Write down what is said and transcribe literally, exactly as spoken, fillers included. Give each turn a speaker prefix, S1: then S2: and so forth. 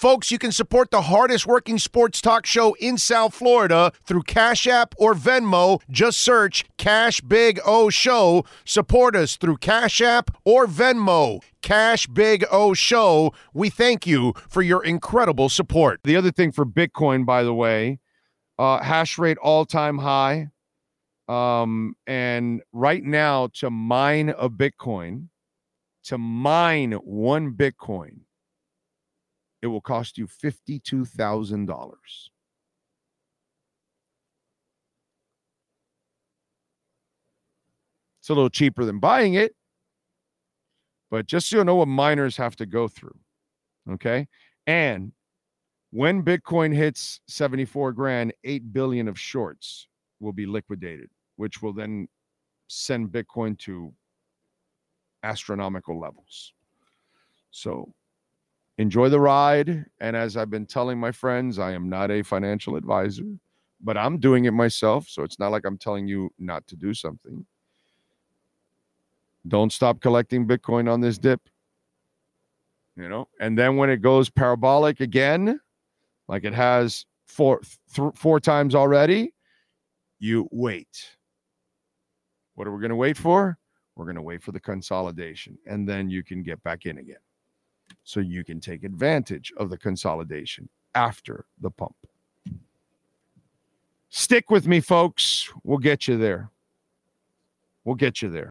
S1: Folks, you can support the hardest working sports talk show in South Florida through Cash App or Venmo. Just search Cash Big O Show. Support us through Cash App or Venmo. Cash Big O Show. We thank you for your incredible support.
S2: The other thing for Bitcoin, by the way, uh, hash rate all-time high. Um, and right now, to mine a Bitcoin, to mine one Bitcoin, it will cost you fifty-two thousand dollars. It's a little cheaper than buying it, but just so you know what miners have to go through, okay? And when Bitcoin hits seventy-four grand, eight billion of shorts will be liquidated, which will then send Bitcoin to astronomical levels. So enjoy the ride. And as I've been telling my friends, I am not a financial advisor, but I'm doing it myself. So it's not like I'm telling you not to do something. Don't stop collecting Bitcoin on this dip. You know, and then when it goes parabolic again, like it has four, th- four times already, you wait. What are we going to wait for? We're going to wait for the consolidation, and then you can get back in again. So you can take advantage of the consolidation after the pump. Stick with me, folks. We'll get you there. We'll get you there.